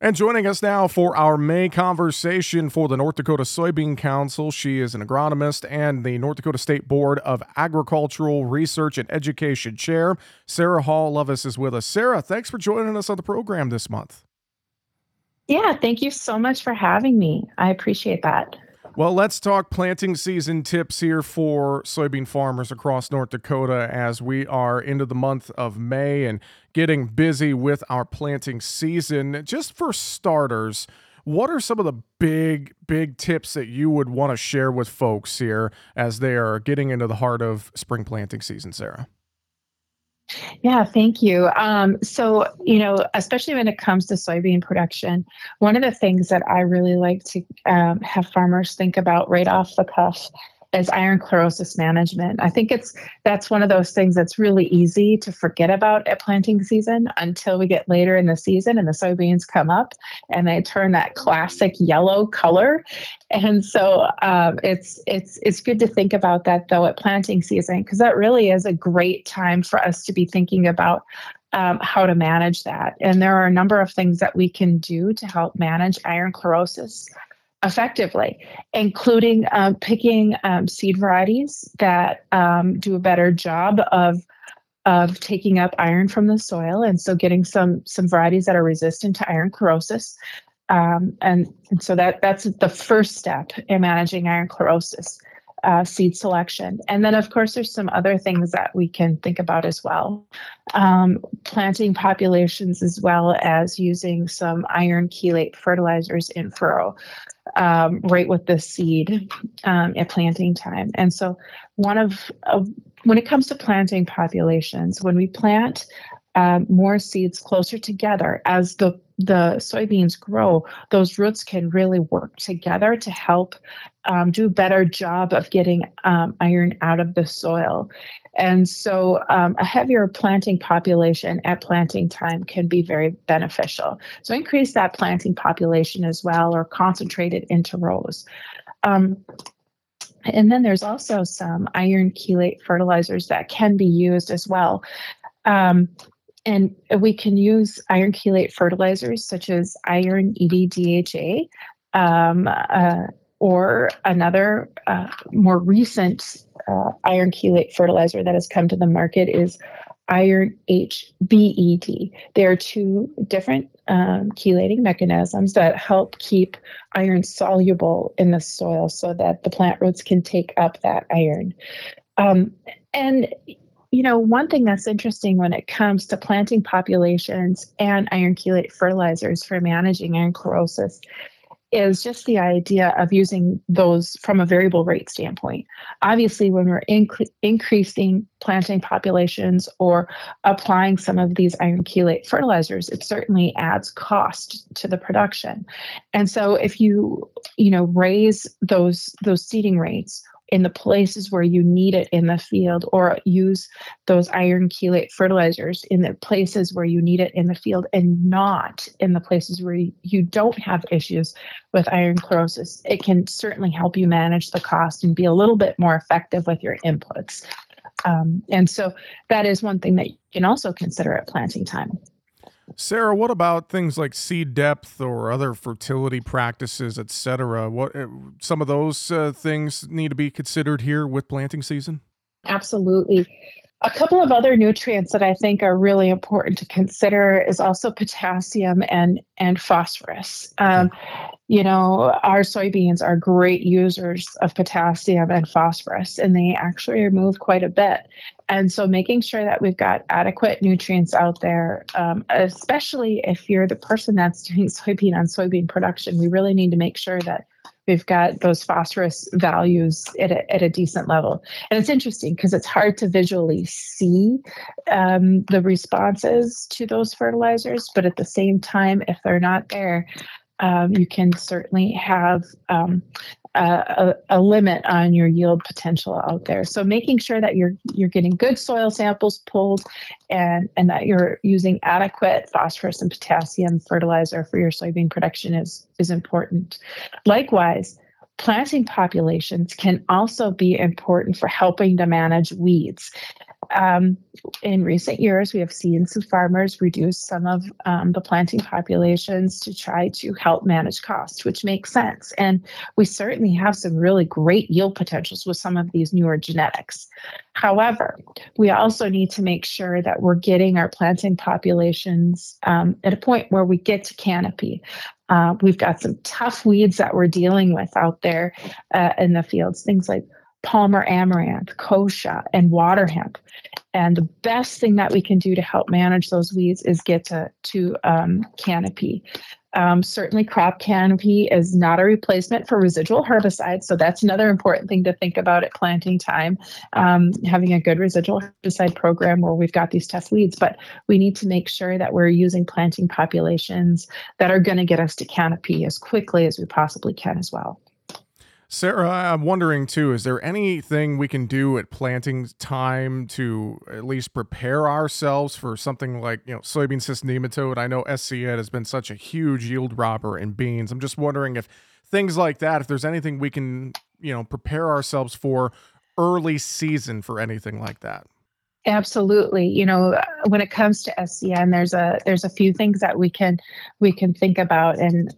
And joining us now for our May conversation for the North Dakota Soybean Council, she is an agronomist and the North Dakota State Board of Agricultural Research and Education Chair. Sarah Hall-Levis is with us. Sarah, thanks for joining us on the program this month. Yeah, thank you so much for having me. I appreciate that. Well, let's talk planting season tips here for soybean farmers across North Dakota as we are into the month of May and getting busy with our planting season. Just for starters, what are some of the big tips that you would want to share with folks here as they are getting into the heart of spring planting season, Sarah? Yeah, thank you. Especially when it comes to soybean production, one of the things that I really like to have farmers think about right off the cuff is iron chlorosis management. I think that's one of those things that's really easy to forget about at planting season until we get later in the season and the soybeans come up and they turn that classic yellow color. And so it's good to think about that though at planting season, because that really is a great time for us to be thinking about how to manage that. And there are a number of things that we can do to help manage iron chlorosis effectively, including picking seed varieties that do a better job of taking up iron from the soil, and so getting some varieties that are resistant to iron chlorosis. And so that's the first step in managing iron chlorosis, seed selection. And then, of course, there's some other things that we can think about as well. Planting populations, as well as using some iron chelate fertilizers in furrow, right with the seed at planting time. And so when it comes to planting populations, when we plant more seeds closer together as the soybeans grow, those roots can really work together to help do a better job of getting iron out of the soil. And so a heavier planting population at planting time can be very beneficial. So increase that planting population as well, or concentrate it into rows. And then there's also some iron chelate fertilizers that can be used as well. And we can use iron chelate fertilizers such as iron EDDHA, or another more recent iron chelate fertilizer that has come to the market is iron HBET. There are two different chelating mechanisms that help keep iron soluble in the soil so that the plant roots can take up that iron. And one thing that's interesting when it comes to planting populations and iron chelate fertilizers for managing iron chlorosis is just the idea of using those from a variable rate standpoint. Obviously, when we're increasing planting populations or applying some of these iron chelate fertilizers, it certainly adds cost to the production. And so if you raise those seeding rates in the places where you need it in the field, or use those iron chelate fertilizers in the places where you need it in the field and not in the places where you don't have issues with iron chlorosis, it can certainly help you manage the cost and be a little bit more effective with your inputs. And so that is one thing that you can also consider at planting time. Sarah, what about things like seed depth or other fertility practices, et cetera? What some of those things need to be considered here with planting season? Absolutely. A couple of other nutrients that I think are really important to consider is also potassium and phosphorus. Our soybeans are great users of potassium and phosphorus, and they actually remove quite a bit. And so making sure that we've got adequate nutrients out there, especially if you're the person that's doing soybean on soybean production, we really need to make sure that we've got those phosphorus values at a decent level. And it's interesting because it's hard to visually see the responses to those fertilizers, but at the same time, if they're not there, you can certainly have a limit on your yield potential out there. So making sure that you're getting good soil samples pulled and that you're using adequate phosphorus and potassium fertilizer for your soybean production is important. Likewise, planting populations can also be important for helping to manage weeds. In recent years, we have seen some farmers reduce some of the planting populations to try to help manage costs, which makes sense. And we certainly have some really great yield potentials with some of these newer genetics. However, we also need to make sure that we're getting our planting populations at a point where we get to canopy. We've got some tough weeds that we're dealing with out there in the fields, things like Palmer amaranth, kochia, and water hemp. And the best thing that we can do to help manage those weeds is get to canopy. Certainly, crop canopy is not a replacement for residual herbicides. So that's another important thing to think about at planting time, having a good residual herbicide program where we've got these tough weeds. But we need to make sure that we're using planting populations that are going to get us to canopy as quickly as we possibly can as well. Sarah, I'm wondering too, is there anything we can do at planting time to at least prepare ourselves for something like, soybean cyst nematode? I know SCN has been such a huge yield robber in beans. I'm just wondering if things like that, if there's anything we can, prepare ourselves for early season for anything like that. Absolutely. When it comes to SCN, there's a few things that we can think about, and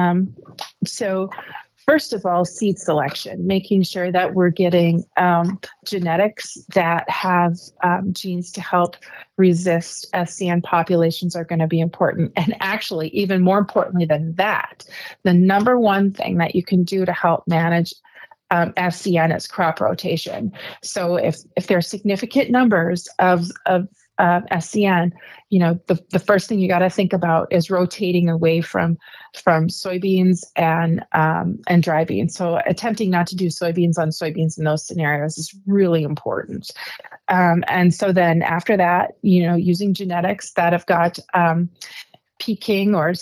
so first of all, seed selection, making sure that we're getting genetics that have genes to help resist SCN populations are going to be important. And actually, even more importantly than that, the number one thing that you can do to help manage SCN is crop rotation. So if there are significant numbers of SCN, the first thing you got to think about is rotating away from soybeans and dry beans. So attempting not to do soybeans on soybeans in those scenarios is really important. And so then after that, using genetics that have got Peking or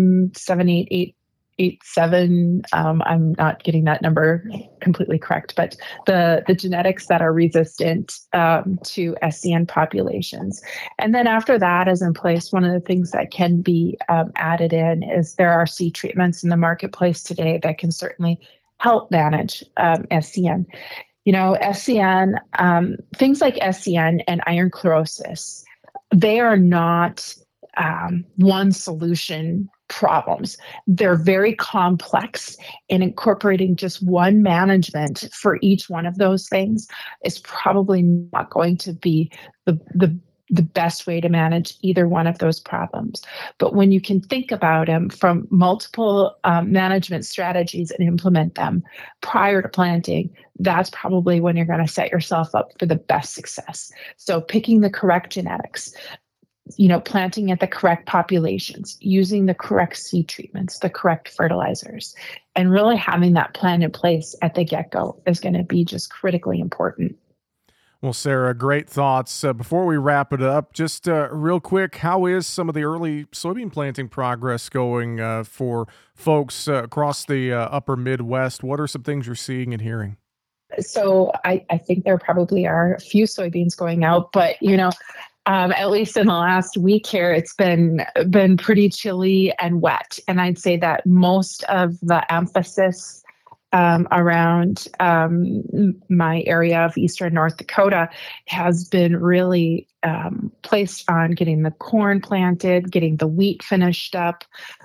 787. I'm not getting that number completely correct, but the genetics that are resistant to SCN populations. And then after that is in place, one of the things that can be added in is there are seed treatments in the marketplace today that can certainly help manage SCN. SCN, things like SCN and iron chlorosis, they are not one solution problems. They're very complex, and incorporating just one management for each one of those things is probably not going to be the best way to manage either one of those problems. But when you can think about them from multiple management strategies and implement them prior to planting, that's probably when you're going to set yourself up for the best success. So picking the correct genetics, planting at the correct populations, using the correct seed treatments, the correct fertilizers, and really having that plan in place at the get-go is going to be just critically important. Well, Sarah, great thoughts. Before we wrap it up, just real quick, how is some of the early soybean planting progress going for folks across the upper Midwest? What are some things you're seeing and hearing? So I think there probably are a few soybeans going out, but at least in the last week here, it's been pretty chilly and wet, and I'd say that most of the emphasis around my area of eastern North Dakota has been really placed on getting the corn planted, getting the wheat finished up,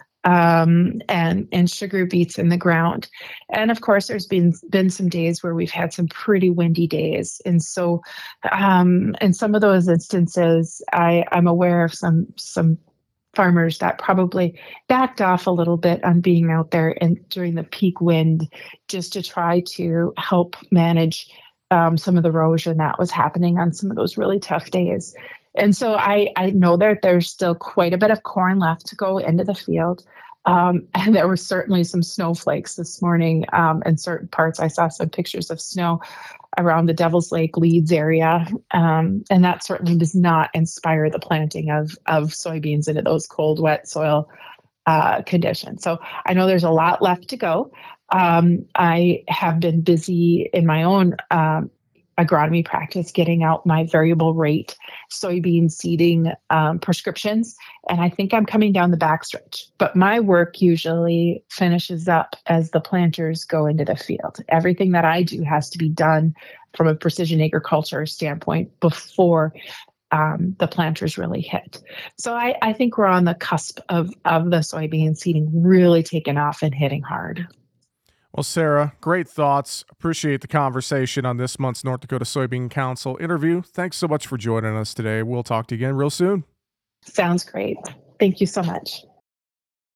and sugar beets in the ground. And of course, there's been some days where we've had some pretty windy days. And so in some of those instances, I'm aware of some farmers that probably backed off a little bit on being out there and during the peak wind just to try to help manage some of the erosion that was happening on some of those really tough days. And so I know that there's still quite a bit of corn left to go into the field. And there were certainly some snowflakes this morning in certain parts. I saw some pictures of snow around the Devil's Lake Leeds area. And that certainly does not inspire the planting of soybeans into those cold, wet soil conditions. So I know there's a lot left to go. I have been busy in my own agronomy practice, getting out my variable rate soybean seeding prescriptions. And I think I'm coming down the backstretch. But my work usually finishes up as the planters go into the field. Everything that I do has to be done from a precision agriculture standpoint before the planters really hit. So I think we're on the cusp of the soybean seeding really taking off and hitting hard. Well, Sarah, great thoughts. Appreciate the conversation on this month's North Dakota Soybean Council interview. Thanks so much for joining us today. We'll talk to you again real soon. Sounds great. Thank you so much.